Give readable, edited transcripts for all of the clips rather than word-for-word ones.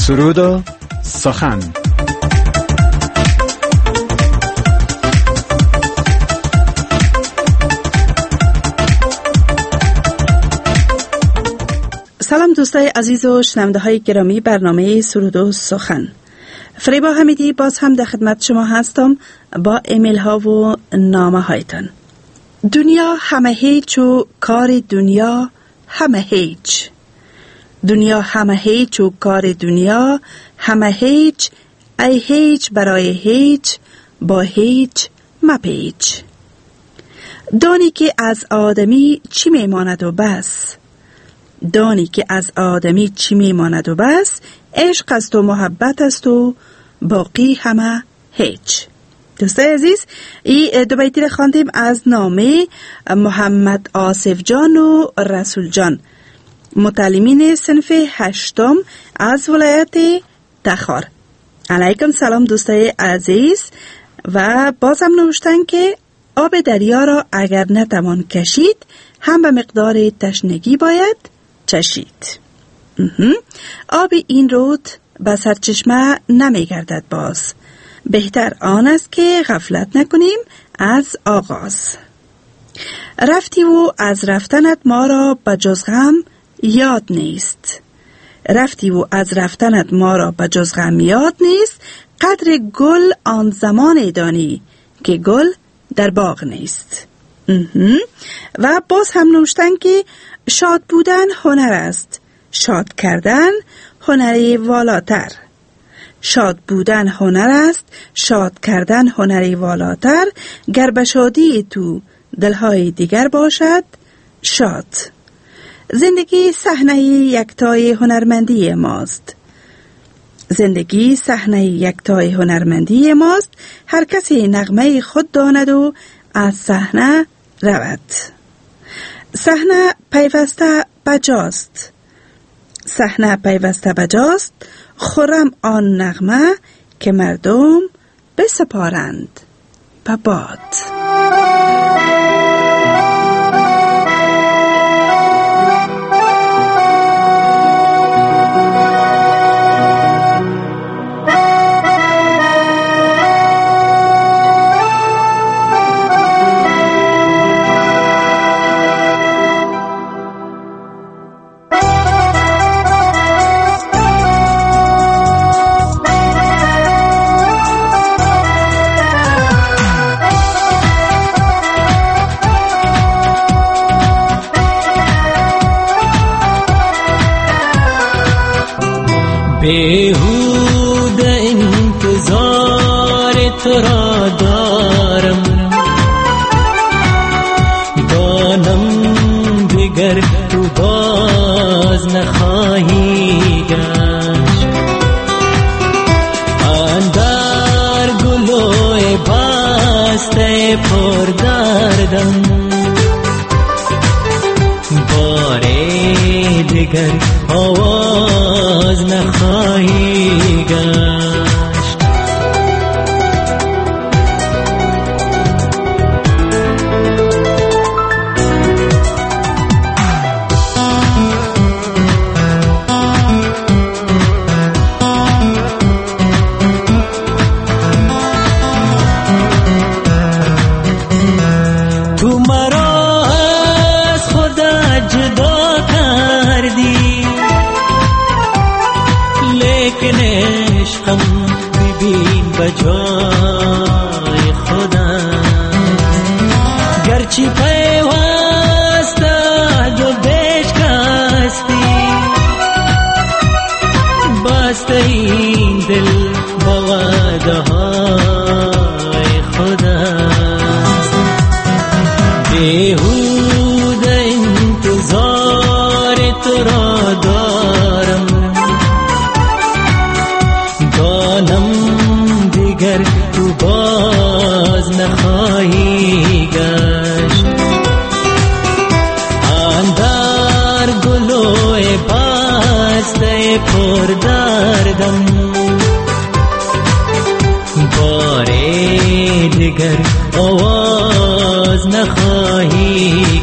سرود و سخن. سلام دوستای عزیز و شنونده های گرامی برنامه سرود و سخن. فریبا حمیدی باز هم در خدمت شما هستم با ایمیل ها و نامه هایتان. دنیا همه هیچ و کار دنیا همه هیچ. دنیا همه هیچ و کار دنیا همه هیچ. ای هیچ برای هیچ با هیچ مپیچ. دانی که از آدمی چی میماند و بس. دانی که از آدمی چی میماند و بس. عشق است و محبت است و باقی همه هیچ. دوستای عزیز، این دو بیتی را خواندیم از نامه محمد آصف جان و رسول جان، متعلمین صنف 8 از ولایت تخار. علیکم سلام دوستای عزیز. و بازم نوشتن که آب دریا را اگر نتوان کشید هم به مقدار تشنگی باید چشید. آب این رود به سرچشمه نمی گردد باز. بهتر آن است که غفلت نکنیم از آغاز. رفتی و از رفتنت ما را به جز غم یاد نیست. رفتی و از رفتنت ما را به جز غم یاد نیست. قدر گل آن زمان دانی که گل در باغ نیست. و باز هم نوشتن که شاد بودن هنر است، شاد کردن هنری والاتر. شاد بودن هنر است، شاد کردن هنری والاتر. گر به شادی تو دلهای دیگر باشد شاد. زندگی صحنه یکتای هنرمندی ماست. زندگی صحنه یکتای هنرمندی ماست. هر کسی نغمه خود داند و از صحنه رود. صحنه پیوسته بجاست. صحنه پیوسته بجاست. خورم آن نغمه که مردم بسپارند به باد. بیهود انتظار تو را دارم، دانم دیگر تو باز نخواهی گشت. اندر گلوی بسته پر دردم، باره دیگر آواز نخواهی گشت. تو مرا از خدا جدا کردی، لیکن عشقم ببین بجای خدا. گرچه پیوسته دو بشکستی، بسته این دل با وعده های خدا. بیهود انتظار تو را دارم، دانم دیگر تو باز نخواهی گشت. اندر گلوی بسته پر دردم، باره دیگر آواز نخواهی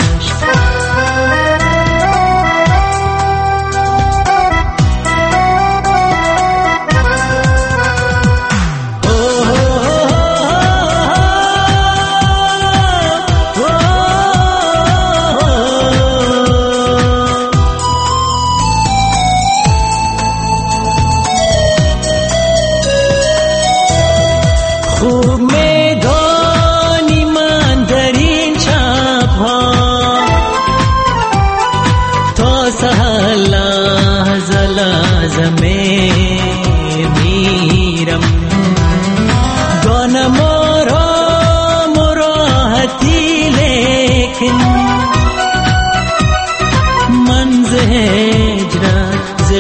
گشت.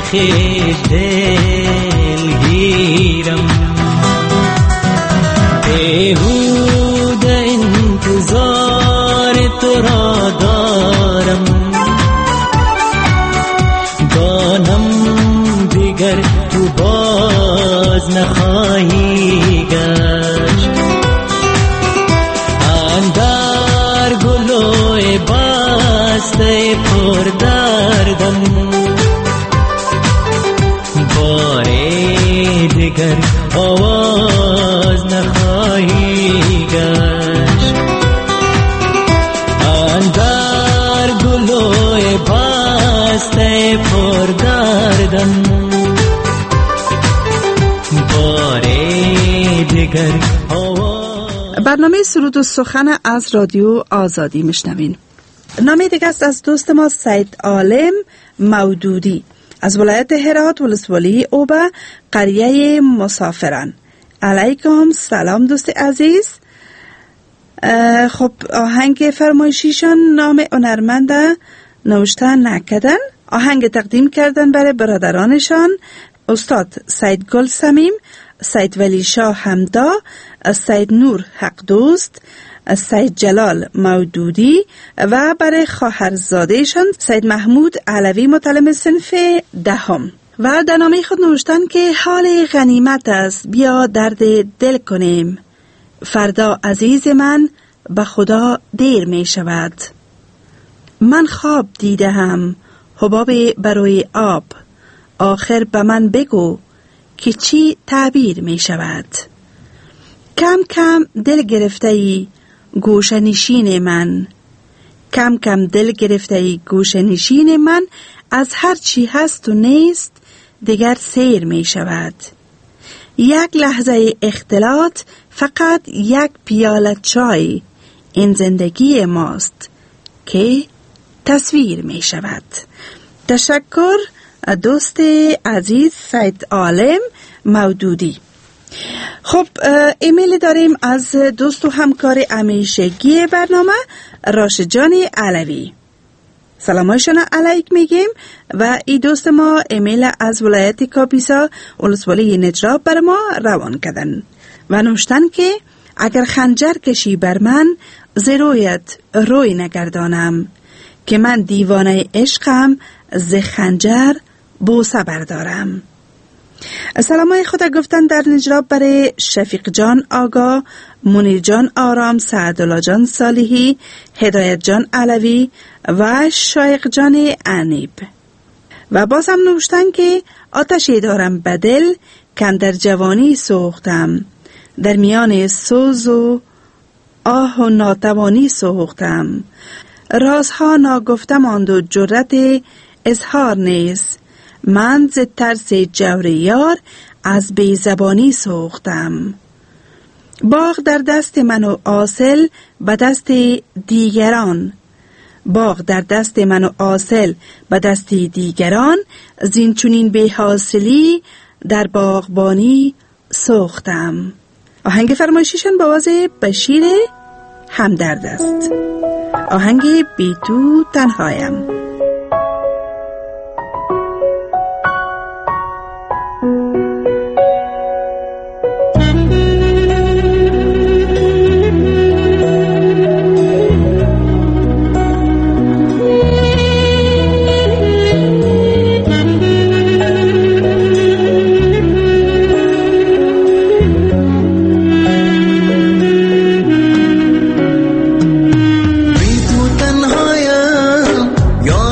خیش دلگیرم، بیهوده انتظار تو را دارم، دانم دیگر تو باز نخواهی گشت. اندر گلوی بسته پر دردم، بار دیگر آواز نخواهی گشت. اندر گلوی بسته پر دردم، بار دیگر برنامه سرود و سخن از رادیو آزادی میشنوین. نامه دیگه است از دوست ما سید عالم مودودی از ولایت هرات ولسوالی اوبه قریه مسافران. علیکم سلام دوست عزیز. خب آهنگ فرمایشیشان نام هنرمند نوشته نکردن، آهنگ تقدیم کردن برای برادرانشان استاد سید گل سمیم، سید ولی شاه حمدا، سید نور حق دوست، سید جلال مودودی و برای خواهرزادهشان سید محمود علوی متعلم صنف دهم. و در نامه خود نوشتن که حال غنیمت است، بیا درد دل کنیم، فردا عزیز من به خدا دیر می شود. من خواب دیدم حباب برای آب، آخر به من بگو که چی تعبیر می شود. کم کم دل گرفته ای گوشه نشین من، کم کم دل گرفته ای گوشه نشین من، از هر چی هست و نیست دیگر سیر می شود. یک لحظه اختلاط، فقط یک پیاله چای، این زندگی ماست که تصویر می شود. تشکر دوست عزیز سید عالم مودودی. خب ایمیل داریم از دوست و همکار همیشگی برنامه راشد جان علوی. سلامایشان علیک میگیم و ای دوست ما ایمیل از ولایت کاپیسا ولسوالی نجراب بر ما روان کردن و نوشتن که اگر خنجر کشی بر من ز رویت روی نگردانم، که من دیوانه عشقم ز خنجر بوسه بردارم. سلامای خدا گفتن در نجراب برای شفیق جان آگا، منیر جان آرام، سعدالله جان صالحی، هدایت جان علوی و شایق جان انیب. و باز هم نوشتن که آتشی دارم بدل کم در جوانی سوختم، در میان سوز و آه و ناتوانی سوختم، رازها ناگفتم آند و جرأت اظهار نیست، من ز ترس جور یار از بی زبانی سوختم. باغ در دست من و حاصل به دست دیگران، باغ در دست من و حاصل به دست دیگران، زین چنین بی حاصلی در باغبانی سوختم. آهنگ فرمایشیشان با آواز بشیر همدرد است. آهنگ بی تو تنهایم. بی تو تنهایم،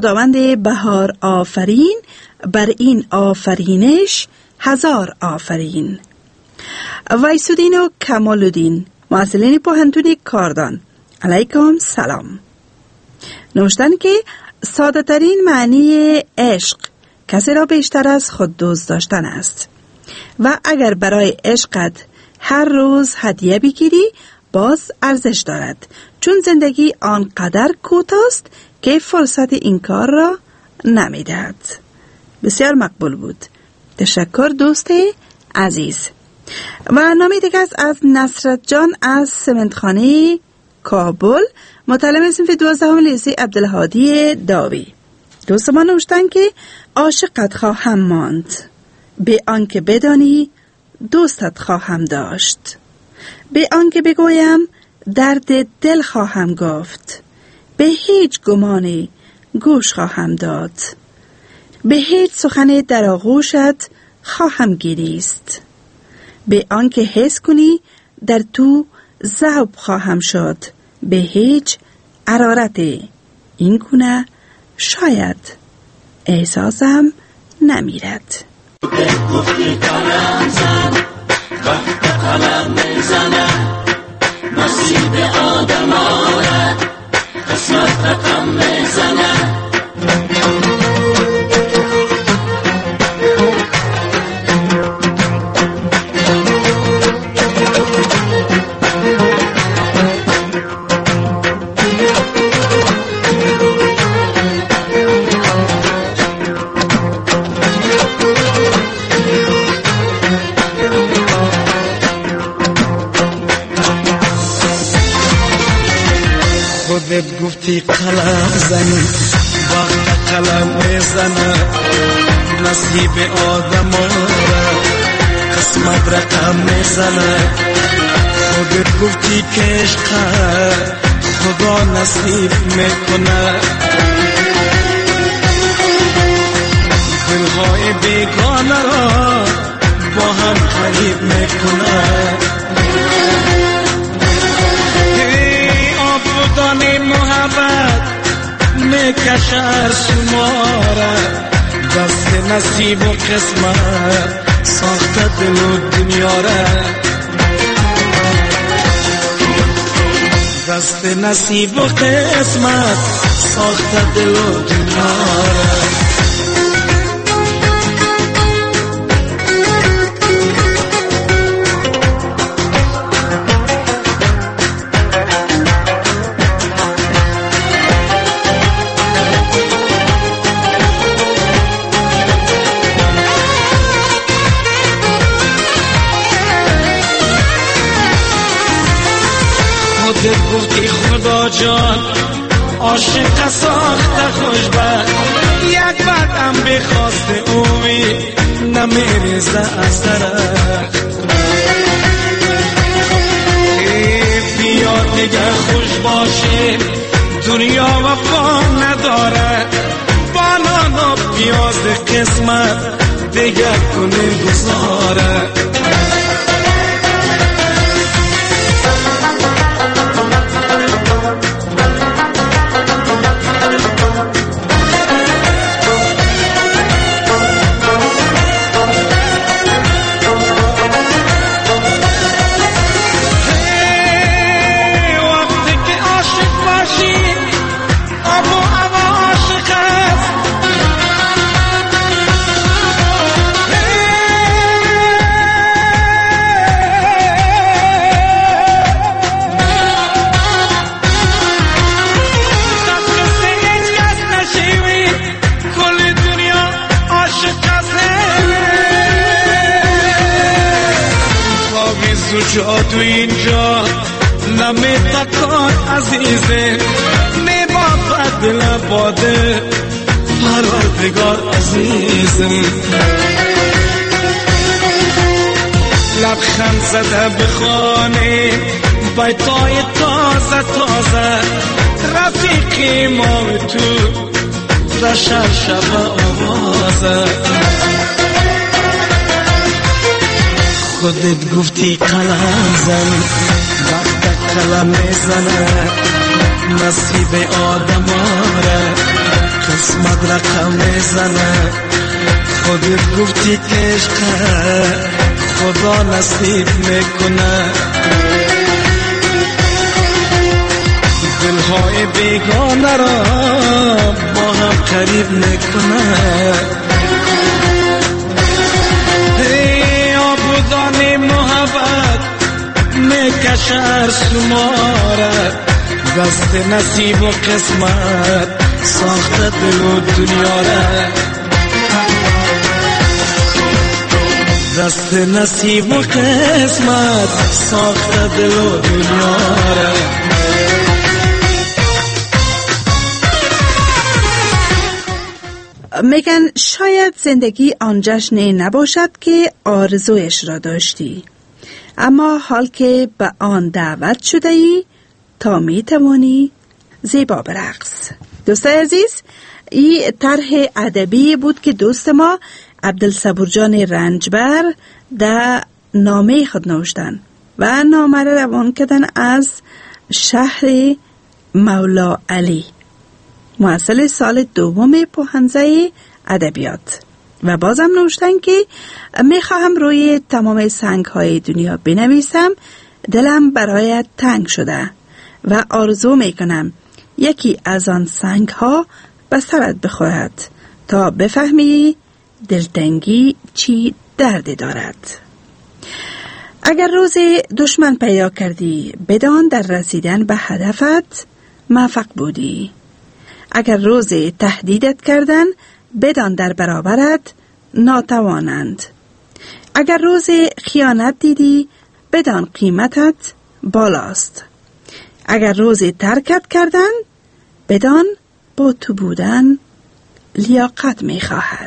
خداوند بهار آفرین، بر این آفرینش هزار آفرین. ویسودین و کمالودین، معلمین پوهنتون کاردان، علیکم سلام. نوشتن که ساده ترین معنی عشق کسی را بیشتر از خود دوست داشتن است و اگر برای عشقت هر روز هدیه بگیری باز ارزش دارد، چون زندگی آنقدر کوتاه است که فرصت این کار را نمیدهد. بسیار مقبول بود. تشکر دوست عزیز. و نامی دیگه از نصرت جان از سمنتخانه کابل، مطلب صنف 12 لیسه عبدالهادی داوی. دوست ما نوشتن که عاشقت خواهم ماند، به آنکه بدانی دوستت خواهم داشت، به آنکه بگویم درد دل خواهم گفت، به هیچ گمانی گوش خواهم داد، به هیچ سخن در آغوشت خواهم گریست، به آنکه حس کنی در تو ذوب خواهم شد، به هیچ حرارت این گونه شاید احساسم نمیرد. گفتی کلم زن وقت قلم میزنه، نصیب آدم آره قسمت رقم میزنه. خودت گفتی قلم زنی وقت قلم میزنه، نصیب آدم آره قسمت رقم میزنه. خودت گفتی که عشق خدا نصیب میکنه، دلهای بیگانه را با هم قریب میکنه. دانی محبت میکشد شماره، دست نصیب و قسمت ساخته دل و دنیا را، دست نصیب و قسمت ساخته دل و دنیا را. گفتی خدا جان عاشق ساخته خوشبخت، یک بعدم بخواست امید نمیریزه از درخت. بیا دیگه خوش باشه دنیا وفا نداره، بانان و پیاز قسمت دیگه کنه گذاره. جادو اینجا نمیتکان عزیزه، میبافد دل باده پروردگار عزیزم. لبخند زده بخانه بیتای تازه تازه، رفیقی ما و تو رشن شب آوازه. خودت گفتی قلم زن وقت قلم میزنه، نصیب آدم آره قسمت رقم میزنه. خودت گفتی که عشق خدا نصیب میکنه. دلهای بیگانه را با هم قریب میکنه. آبودان محبت میکشه هر سماره. دست نصیب و قسمت ساخته دل و دنیا را. دست نصیب و قسمت ساخته دل و دنیا را. میگن شاید زندگی آن جشنی نباشد که آرزویش را داشتی، اما حال که به آن دعوت شده ای تا می توانی زیبا برقص. دوستای عزیز، این طرح ادبی بود که دوست ما عبدالصبور جان رنجبر در نامه خود نوشتن و نامه را روان کردن از شهر مولا علی، محصل سال دوم پوهنزه ادبیات، و بازم نوشتن که میخواهم روی تمام سنگ های دنیا بنویسم، دلم برایت تنگ شده و آرزو میکنم یکی از آن سنگ ها به سرت بخورد تا بفهمی دلتنگی چی دردی دارد. اگر روز دشمن پیدا کردی بدان در رسیدن به هدفت موفق بودی. اگر روز تهدیدت کردن بدان در برابرت ناتوانند. اگر روز خیانت دیدی بدان قیمتت بالاست. اگر روز ترکت کردن بدان با تو بودن لیاقت می خواهد.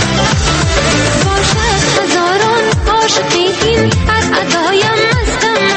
باشد هزاران عاشقی از ادایم مستم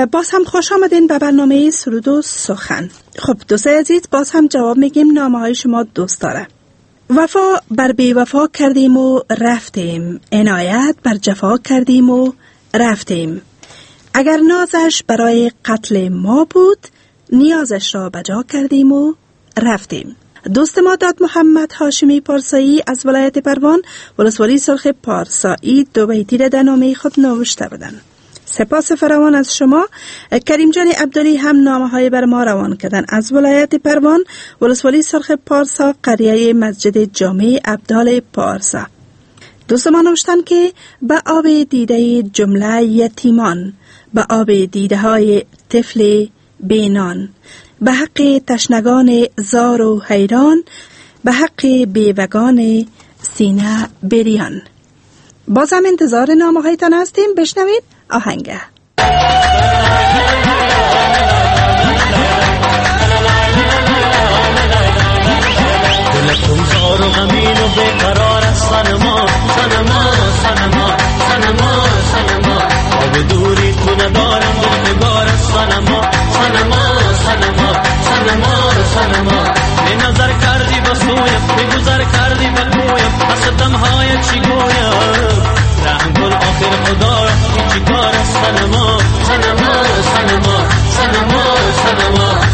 باز هم خوش آمدین به برنامه سرود و سخن. خب دوستای عزیز، باز هم جواب میگیم نامه های شما دوست داره. وفا بر بی وفا کردیم و رفتیم، عنایت بر جفا کردیم و رفتیم. اگر نازش برای قتل ما بود، نیازش را بجا کردیم و رفتیم. دوست ما داد محمد هاشمی پارسایی از ولایت پروان، ولسوالی سرخ پارسایی، دو بیتی را در نامه خود نوشته بودند. سپاس فراوان از شما. کریم جان عبدالی هم نامه های بر ما روان کردن از ولایت پروان، ولسوالی سرخ پارسا، قریه مسجد جامع عبدال پارسا. دوست ما نوشتن که به آب دیده جمله یتیمان، به آب دیده های طفل بینان، به حق تشنگان زار و حیران، به حق بیوگان سینه بریان. بازم انتظار نامه هایتان هستیم. بشنوید آهنگه. دلتون زار و غمین و بیقرار از سنما سنما سنما سنما سنما آب دوری تو ندارم دل بگار از سنما سنما سنما سنما سنما به نظر کردی با سویم به گذر کردی با کویم از دمهای چی گویم رحم کن آخر خدا چی کار از سنما سنما سنما سنما سنما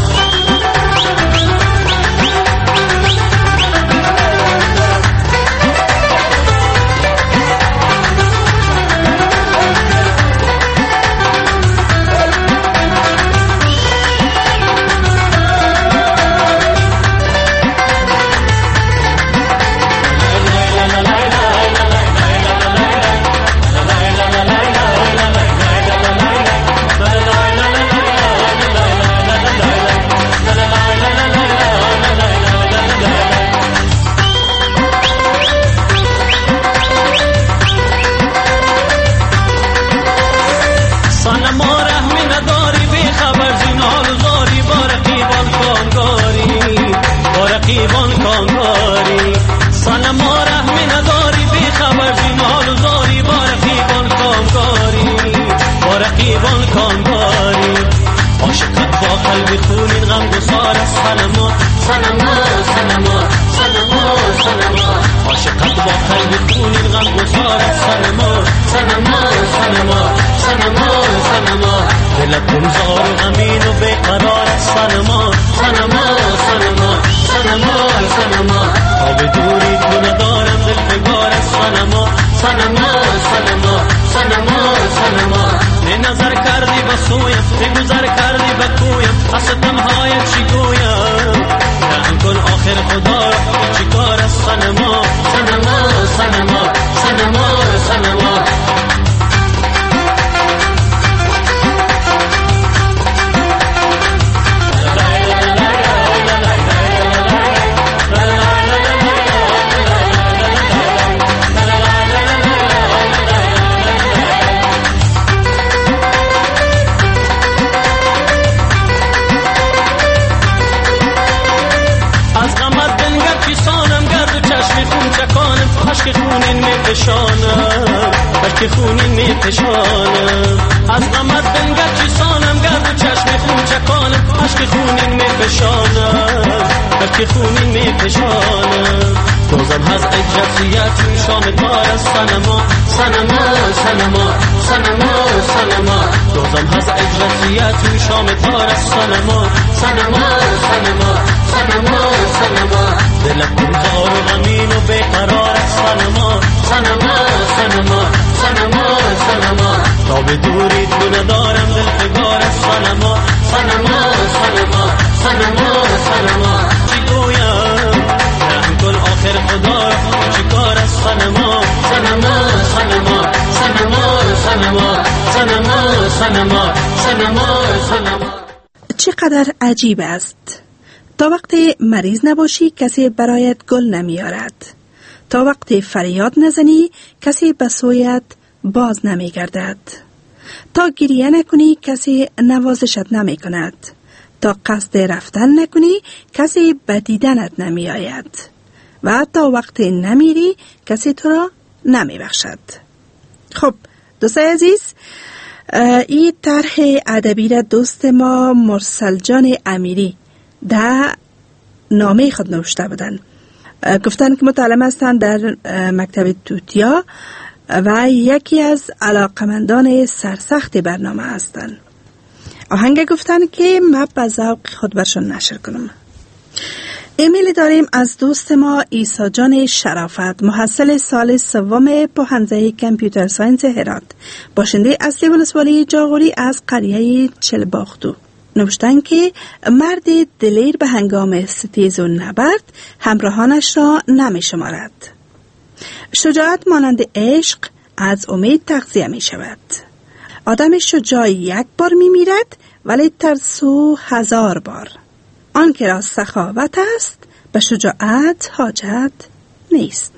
دلتون زار و غمین و بیقرار از سنما سنما سنما سنما سنما آب دوری تو ندارم دل بگار از سنما سنما سنما سنما سنما به نظر کردی با سویم به گذر کردی با کویم از دمهای چی گویم رحم کن آخر خدا چی کار از سنما سنما سنما سنما سنما عشق خونین می پشانم عشق خونین می پشانم از غمت بنگر چیسانم گرد و چشم خون چکانم عشق خونین می پشانم عشق خونین می پشانم دوزم هز اجرسیت شام تار از سنما سنما سنما سنما سنما دوزم هز اجرسیت شام تار از سنما سنما سنما سنما سنما دلتون زار و غمین و بیقرار از سنما سنما سنما سنما سنما تا به دوری تو ندارم دل بگار از سنما سنما سنما سنما سنما چی گویم رحم کن آخر خدا چی کار از سنما سنما سنما سنما سنما سنما سنما سنما سنما. چقدر عجیب است. تا وقتی مریض نباشی کسی برایت گل نمیارد. تا وقتی فریاد نزنی کسی به سویت باز نمیگردد. تا گریه نکنی کسی نوازشت نمی کند. تا قصد رفتن نکنی کسی به دیدنت نمی آید. و تا وقتی نمیری کسی تو را نمی بخشد. خب دوستای عزیز، این طرح ادبی را دوست ما مرسل جان امیری در نامه خود نوشته بودن. گفتن که متعلم هستند در مکتب توتیا و یکی از علاقمندان سرسخت برنامه هستند. آهنگ گفتن که من به ذوق خود برشان نشر کنم. ایمیل داریم از دوست ما عیسی جان شرافت، محصل سال سوم پوهنځی کامپیوتر ساینس هرات، باشنده اصلی ولسوالی جاغوری از قریه چلباختو. نوشتن که مرد دلیر به هنگام ستیز و نبرد همراهانش را نمی شمارد. شجاعت مانند عشق از امید تغذیه می شود. آدم شجاع یک بار می میرد ولی ترسو 1000 بار. آن که را سخاوت است به شجاعت حاجت نیست.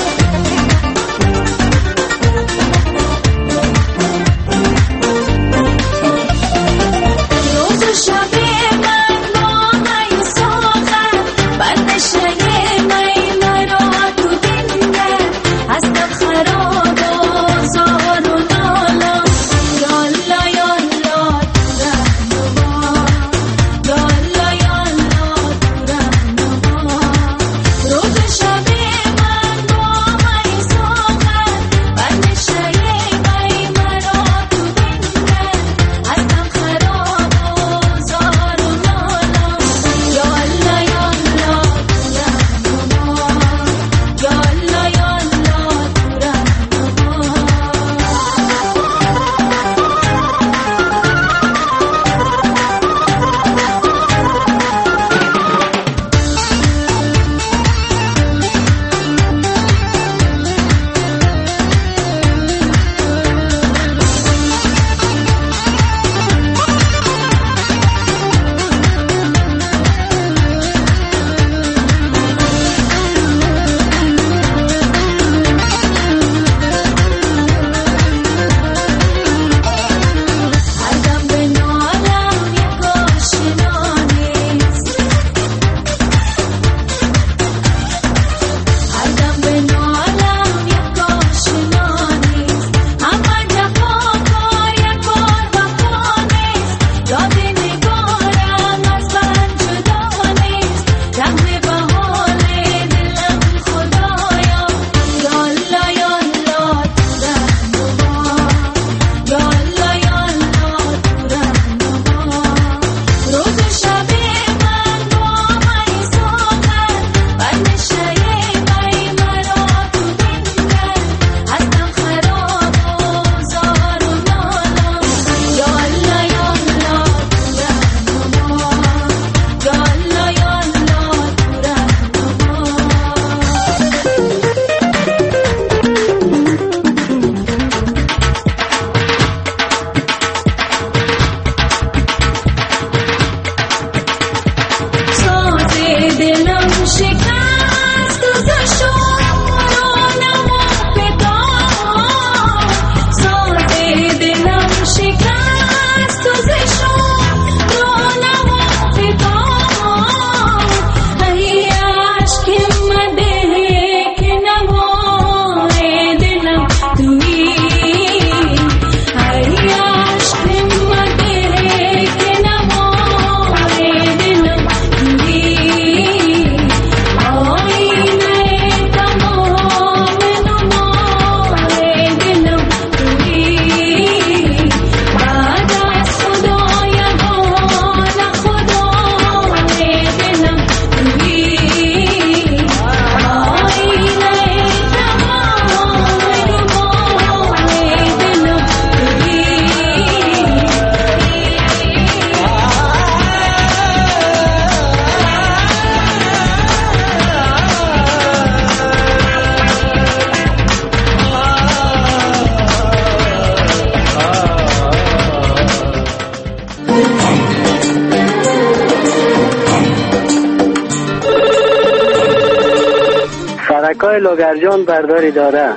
شبکه‌های لاگرجان برداری داره،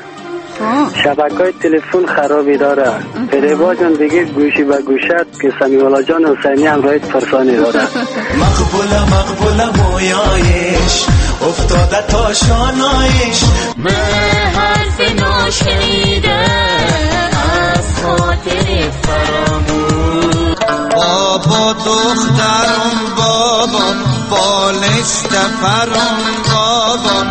شبکه‌های تلفن خرابی داره. فریبا جان دیگه گوشی به گوشت که سمیوالا جان حسینی هم رایت فرسانی داره. مقبوله مویایش افتاده تا شانایش، من حرف ناشنیده از خاطر فراموش. بابا دخترم بابا بالشت فرم بابا.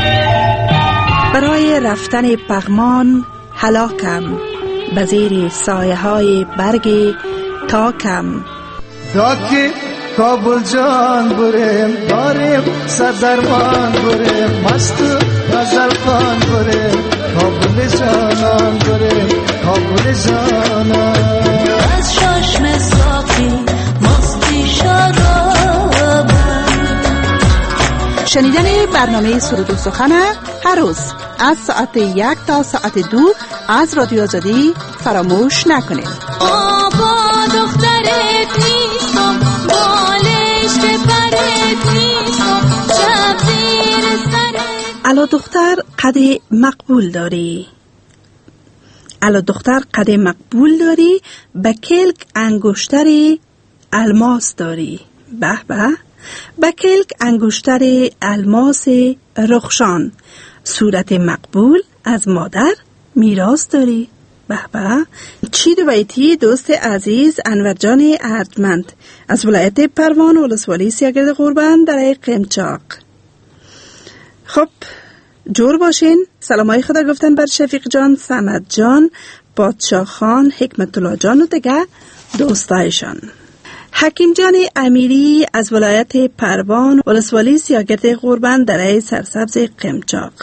برای رفتن پغمان هلاکم به زیر سایه های برگ تاکم. داکی کابل جان بریم داریم صدرمان بریم مست غزل خان بریم کابل جانان بریم کابل جانان. از چشم صافی مستی شاداب. شنیدن برنامه سرود و سخن هر روز از ساعت 1 تا ساعت 2 از رادیو آزادی فراموش نکنید. بابا دخترت نیستم بالش برت نیستم شب زیر سرت. الا دختر قد مقبول داری، الا دختر قد مقبول داری، به کلک انگشتر الماس داری. به به، به کلک انگشتر الماس رخشان، صورت مقبول از مادر میراث داری. به به. چی دو بیتی دوست عزیز انور جان ارجمند از ولایت پروان ولسوالی سیاگرد قربان در قمچاق. خب جور باشین. سلامای خدا گفتن بر شفیق جان، صمد جان، پادشاه خان، حکمت الله جان و دیگه دوستایشان. حکیم جان امیری از ولایت پروان ولسوالی سیاگرد قربان در سرسبز قمچاق.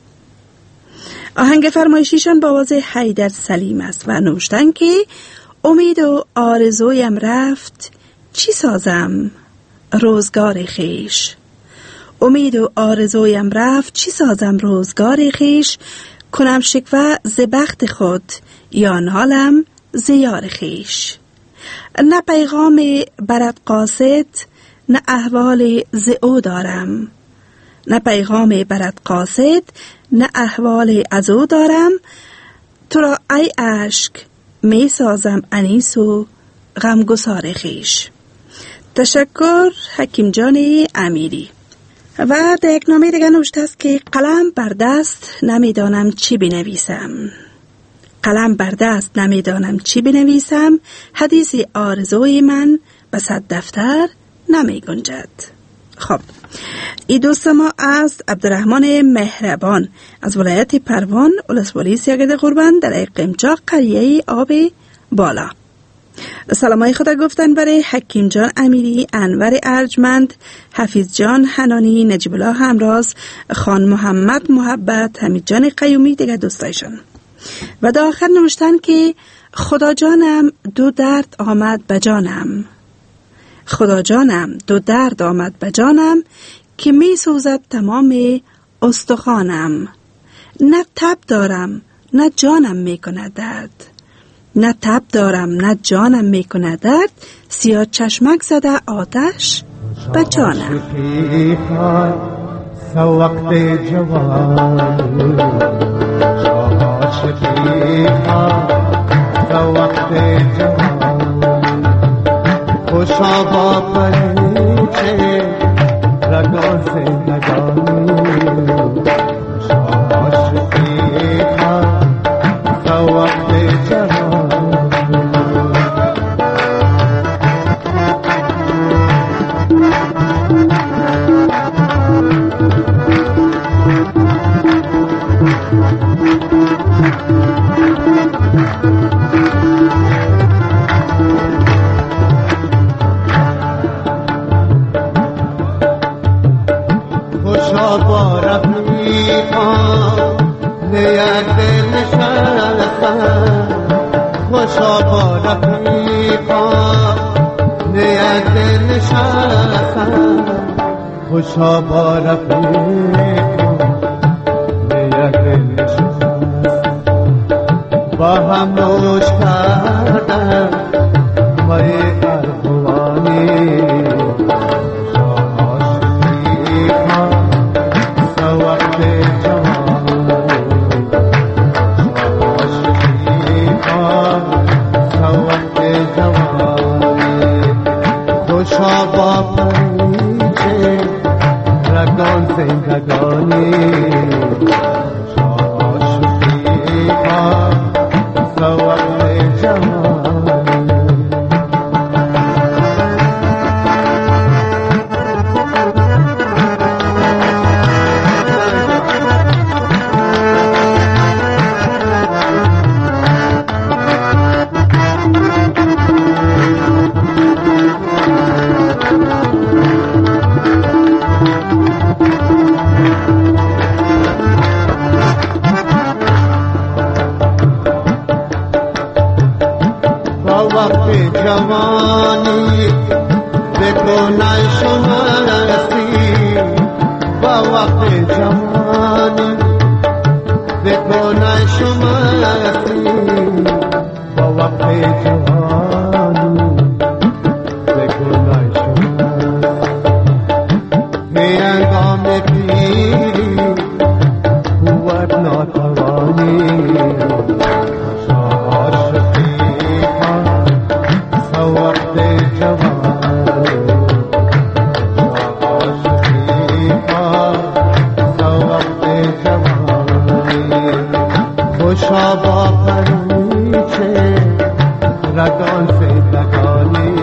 آهنگ فرمایشیشان با آواز حیدر سلیم است و نوشتن که امید و آرزویم رفت چی سازم روزگار خیش. امید و آرزویم رفت چی سازم روزگار خیش. کنم شکوه ز بخت خود یا نالم ز یار خیش. نه پیغام برد قاصد نه احوال ز او دارم. نه پیغام برد قاصد نه احوال از او دارم. تو را ای اشک می سازم انیس و غمگسار خیش. تشکر حکیم جان امیری. و در یک نامه دیگه نوشته است که قلم بر دست نمیدانم چی بنویسم. قلم بر دست نمیدانم چی بنویسم. حدیث آرزوی من به 100 دفتر نمی گنجد. خب این دوست ما است عبدالرحمن مهربان از ولایت پروان ولسوالی سیاگرد قربان در قمچاق قریه آب بالا. سلامای خدا گفتن برای حکیم جان امیری، انور ارجمند، حفیظ جان حنانی، نجیب الله همراز، خان محمد محبت، حمید جان قیومی دیگه دوستایشان. و در آخر نوشتن که خدا جانم دو درد آمد به جانم. خدا جانم دو درد آمد به جانم که می سوزد تمام استخوانم. نه تب دارم نه جانم می کند درد. نه تب دارم نه جانم می کند درد. سیاه چشمک زده آتش به جانم. سو وقت جوان عاشقی سو وقت جوان خوشا با پریچه رگان سے نگانی عاشقی سو وقت جوان. خوشا با رفیقان نیت نشستن. خوشا با رفیقان نیت نشستن. خوشا با رفیقان نیت نشستن. با هم نوش کردن مای ارغوانی زندگانی عاشقی سو وقت بکنن شما رسی با وقت جوانی بکنن شما رسی با وقت جوانی بکنن شما هنگام پیری قوت ناتوانی خوشا با پریچه رگان سیدگانی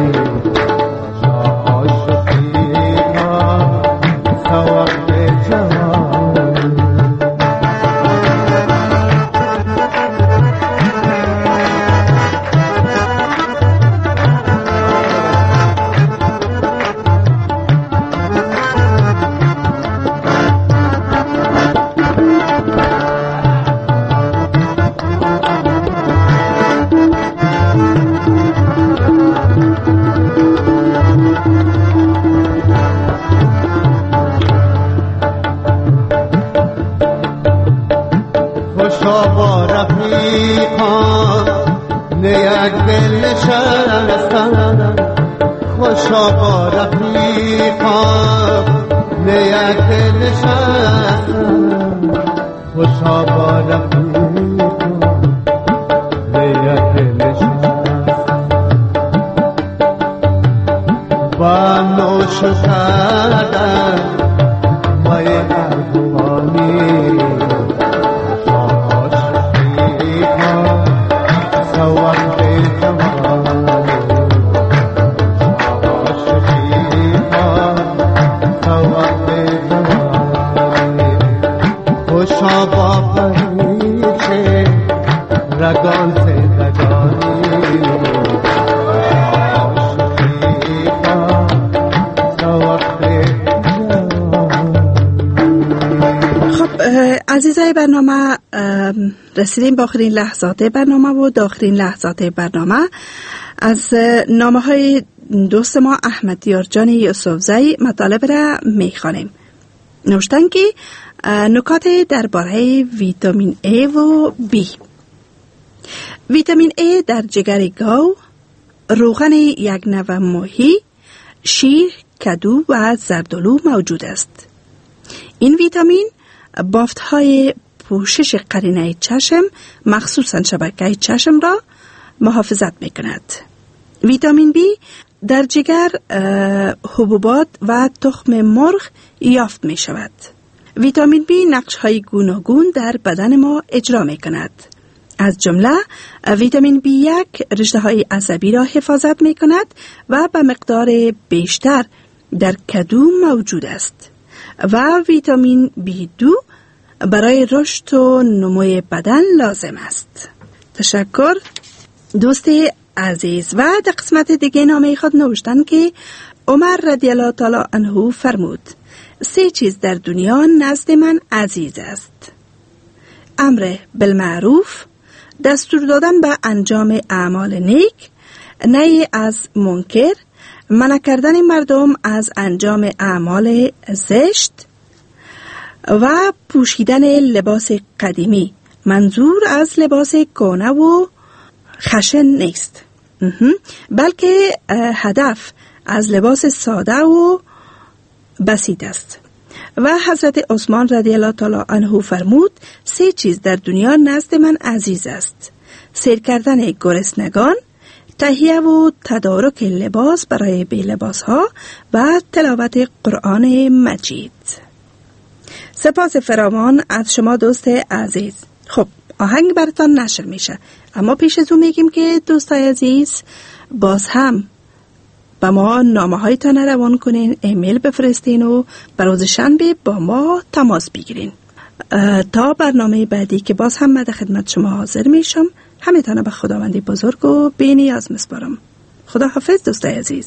عاشقی ها سوقت جوانی خوشا با رفیقان نیک دل نشستن خوشا با رفیقان نیک دل نشستن خوشا با رفیقان نیک دل نشستن با نوش کردن مای ارغوانی خوشا با پریچه رگان سیدگانی عاشقی ها سوقت خب عزیزای برنامه، رسیدیم به آخرین لحظات برنامه و داخلین لحظات برنامه. از نامه های دوست ما احمد دیارجان یوسفزی مطالب را میخوانیم. نوشتن که نکات درباره ویتامین A و B. ویتامین A در جگر گاو، روغن یک نوع ماهی، شیر، کدو و زردآلو موجود است. این ویتامین بافت‌های پوشش قرینه چشم، مخصوصاً شبکه چشم را محافظت می‌کند. ویتامین B در جگر، حبوبات و تخم مرغ یافت می‌شود. ویتامین B نقش‌های گوناگون در بدن ما اجرا می‌کند. از جمله ویتامین B1 رشته‌های عصبی را حفاظت می‌کند و به مقدار بیشتر در کدو موجود است. و ویتامین B2 برای رشد و نمو بدن لازم است. تشکر دوست عزیز. و در قسمت دیگه نامه خود نوشتن که عمر رضی الله تعالی عنه فرمود: 3 چیز در دنیا نزد من عزیز است: امر بالمعروف، دستور دادن به انجام اعمال نیک، نهی از منکر، منع کردن مردم از انجام اعمال زشت، و پوشیدن لباس قدیمی. منظور از لباس کهنه و خشن نیست، بلکه هدف از لباس ساده و بسیط است. و حضرت عثمان رضی الله تعالی عنه فرمود: 3 چیز در دنیا نزد من عزیز است: سیر کردن گرسنگان، تهیه و تدارک لباس برای بی لباس ها، و تلاوت قرآن مجید. سپاس فراوان از شما دوست عزیز. خب آهنگ براتان نشر میشه، اما پیش از اون میگیم که دوستای عزیز باز هم با ما نامه هایتان روان کنین، ایمیل بفرستین و بروز شنبه با ما تماس بگیرین. تا برنامه بعدی که باز هم من در خدمت شما حاضر میشم، همه تانه به خداوندی بزرگ و بی نیاز میسپارم. خدا حافظ دوستای عزیز.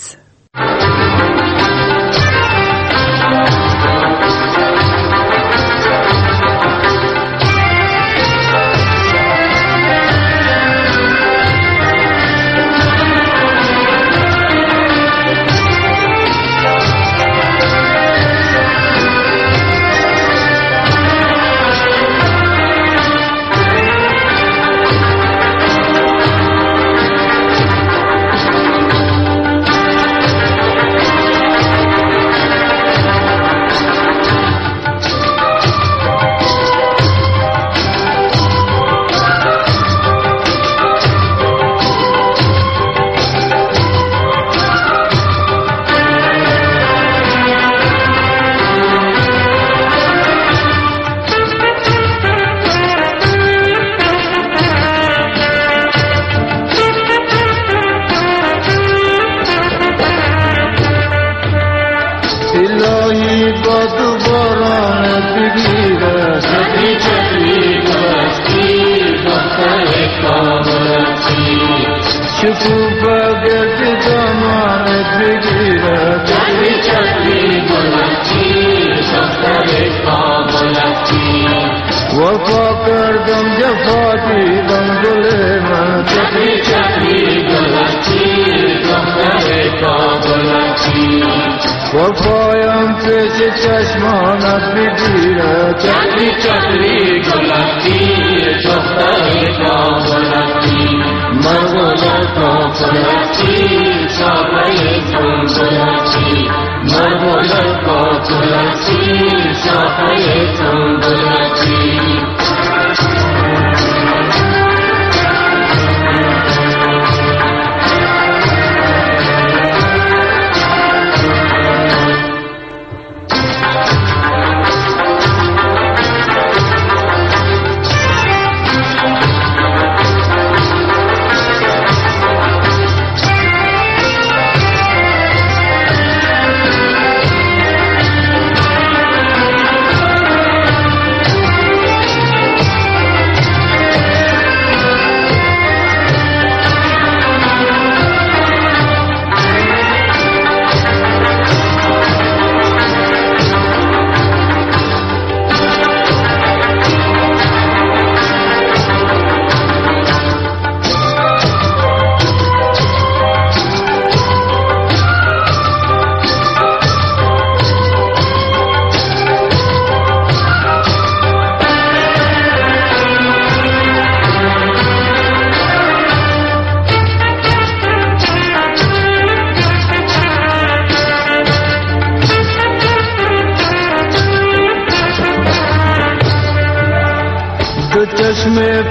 شکوفه گرد دامانت بگیره چتری چتری گلکی دختر کابلکی وفا کردم جفا دیدم گل من چتری چتری گلکی دختر کابلکی وفایم پیش چشمانت بگیره چتری چتری گلکی دختر کابلکی مرغولا کابلکی شاپای تنبلکی مرغولا کابلکی شاپای تنبلکی چشم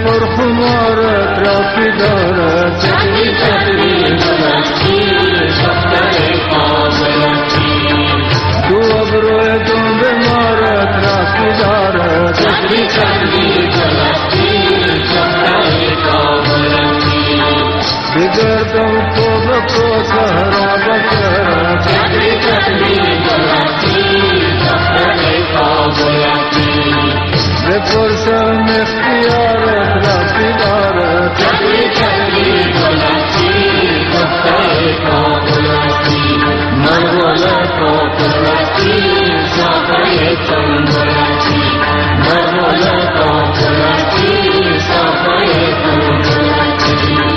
پرخمارت رفتی دارد چتری چتری گلکی دختر کابلکی تو ابروی دنب مارت رفتی دارد چتری چتری گلکی دختر کابلکی بگردم تو بکو سهرا بکرد چتری چتری گلکی دختر کابلکی بپرسم اختیارت رفتی دارد چتری چتری گلکی دختر کابلکی مرغولا کابلکی شاپای تنبلکی مرغولا کابلکی شاپای تنبلکی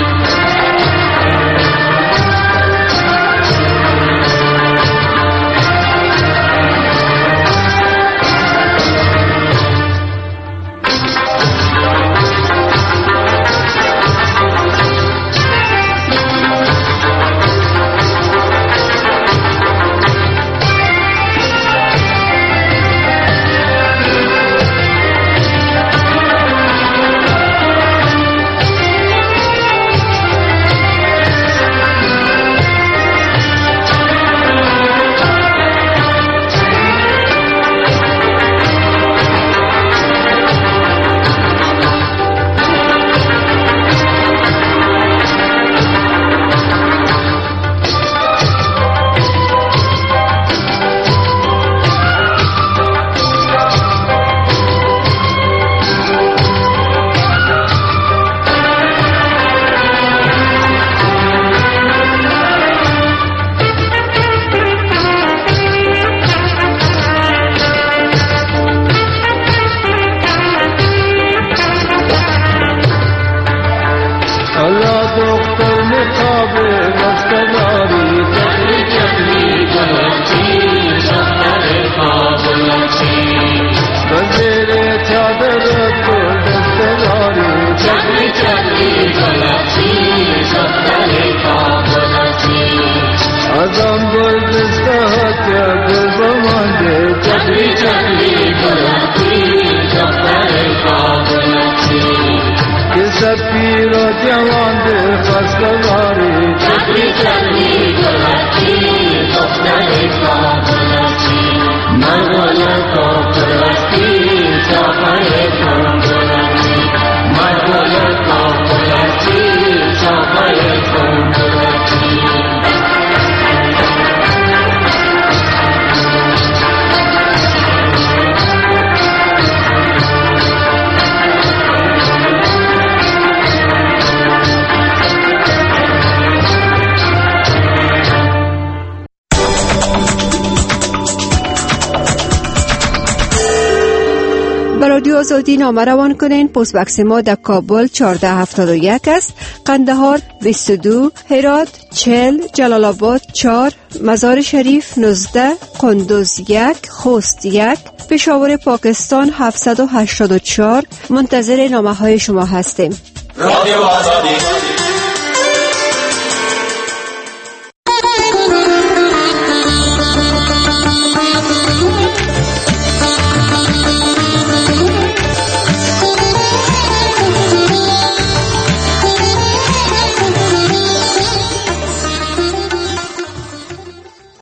آزادی نامه روان کنین. پست بکس ما در کابل 1471 است، قندهار 22، هرات 40، جلال آباد 4، مزار شریف 19، قندوز 1، خوست 1، پشاور پاکستان 784. منتظر نامه های شما هستیم. رادیو آزادی.